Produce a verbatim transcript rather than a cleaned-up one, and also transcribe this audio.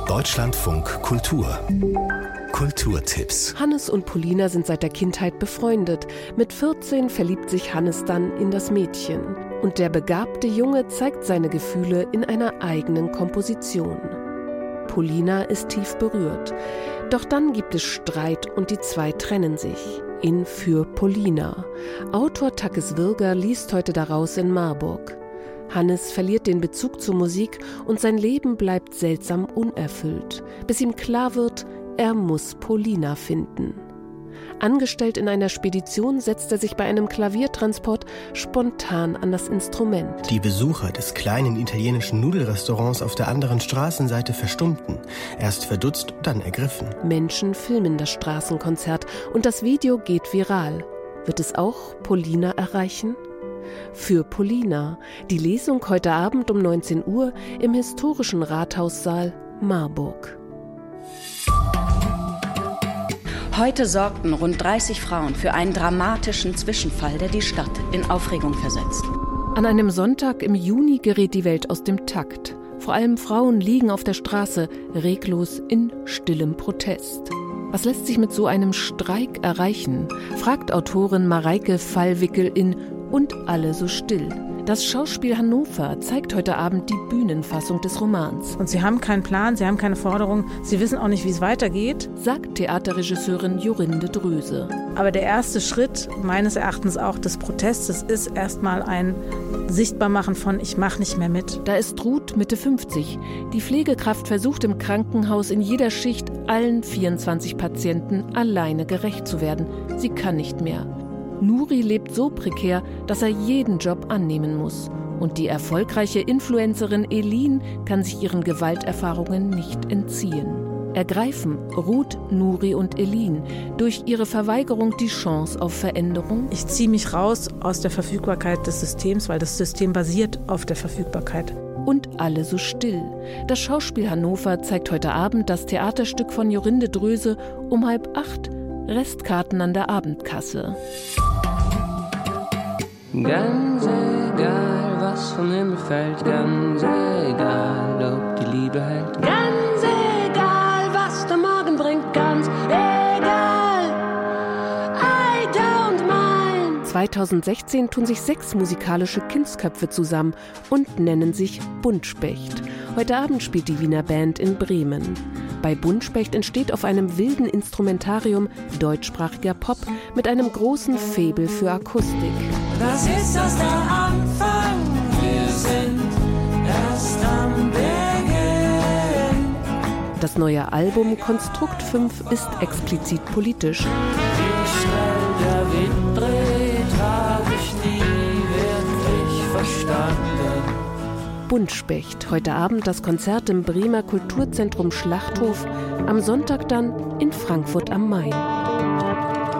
Deutschlandfunk Kultur. Kulturtipps. Hannes und Polina sind seit der Kindheit befreundet. Mit vierzehn verliebt sich Hannes dann in das Mädchen. Und der begabte Junge zeigt seine Gefühle in einer eigenen Komposition. Polina ist tief berührt. Doch dann gibt es Streit und die zwei trennen sich. In Für Polina. Autor Takis Virga liest heute daraus in Marburg. Hannes verliert den Bezug zur Musik und sein Leben bleibt seltsam unerfüllt, bis ihm klar wird, er muss Polina finden. Angestellt in einer Spedition setzt er sich bei einem Klaviertransport spontan an das Instrument. Die Besucher des kleinen italienischen Nudelrestaurants auf der anderen Straßenseite verstummten. Erst verdutzt, dann ergriffen. Menschen filmen das Straßenkonzert und das Video geht viral. Wird es auch Polina erreichen? Für Polina. Die Lesung heute Abend um neunzehn Uhr im historischen Rathaussaal Marburg. Heute sorgten rund dreißig Frauen für einen dramatischen Zwischenfall, der die Stadt in Aufregung versetzt. An einem Sonntag im Juni gerät die Welt aus dem Takt. Vor allem Frauen liegen auf der Straße, reglos in stillem Protest. Was lässt sich mit so einem Streik erreichen, fragt Autorin Mareike Fallwickel in Und alle so still. Das Schauspiel Hannover zeigt heute Abend die Bühnenfassung des Romans. Und sie haben keinen Plan, sie haben keine Forderung, sie wissen auch nicht, wie es weitergeht, sagt Theaterregisseurin Jorinde Dröse. Aber der erste Schritt, meines Erachtens auch des Protestes, ist erstmal ein Sichtbarmachen von ich mache nicht mehr mit. Da ist Ruth, Mitte fünfzig. Die Pflegekraft versucht im Krankenhaus in jeder Schicht allen vierundzwanzig Patienten alleine gerecht zu werden. Sie kann nicht mehr. Nuri lebt so prekär, dass er jeden Job annehmen muss. Und die erfolgreiche Influencerin Elin kann sich ihren Gewalterfahrungen nicht entziehen. Ergreifen Ruth, Nuri und Elin durch ihre Verweigerung die Chance auf Veränderung? Ich ziehe mich raus aus der Verfügbarkeit des Systems, weil das System basiert auf der Verfügbarkeit. Und alle so still. Das Schauspiel Hannover zeigt heute Abend das Theaterstück von Jorinde Dröse um halb acht. Restkarten an der Abendkasse. Ganz egal, was vom Himmel fällt, ganz egal, ob die Liebe hält. Ganz egal, was der Morgen bringt, ganz egal, I don't mind. zweitausendsechzehn tun sich sechs musikalische Kindsköpfe zusammen und nennen sich Buntspecht. Heute Abend spielt die Wiener Band in Bremen. Bei Buntspecht entsteht auf einem wilden Instrumentarium deutschsprachiger Pop mit einem großen Faible für Akustik. Das ist erst der Anfang, wir sind erst am Beginn. Das neue Album Konstrukt fünf ist explizit politisch. Wie schnell der Wind dreht, hab ich nie wirklich verstanden. Buntspecht, heute Abend das Konzert im Bremer Kulturzentrum Schlachthof, am Sonntag dann in Frankfurt am Main.